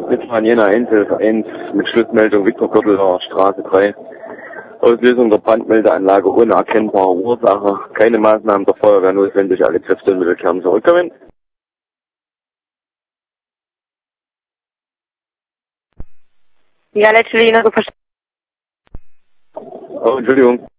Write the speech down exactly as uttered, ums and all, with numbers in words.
Mitfahren Jena Einshilfe eins mit Schlussmeldung Viktor Gürtler, Straße drei. Auslösung der Brandmeldeanlage ohne erkennbare Ursache. Keine Maßnahmen der Feuerwehr notwendig. Alle Kräfte und Mittel kehren zurückkommen. Ja, letzte Linie, Oh, Entschuldigung.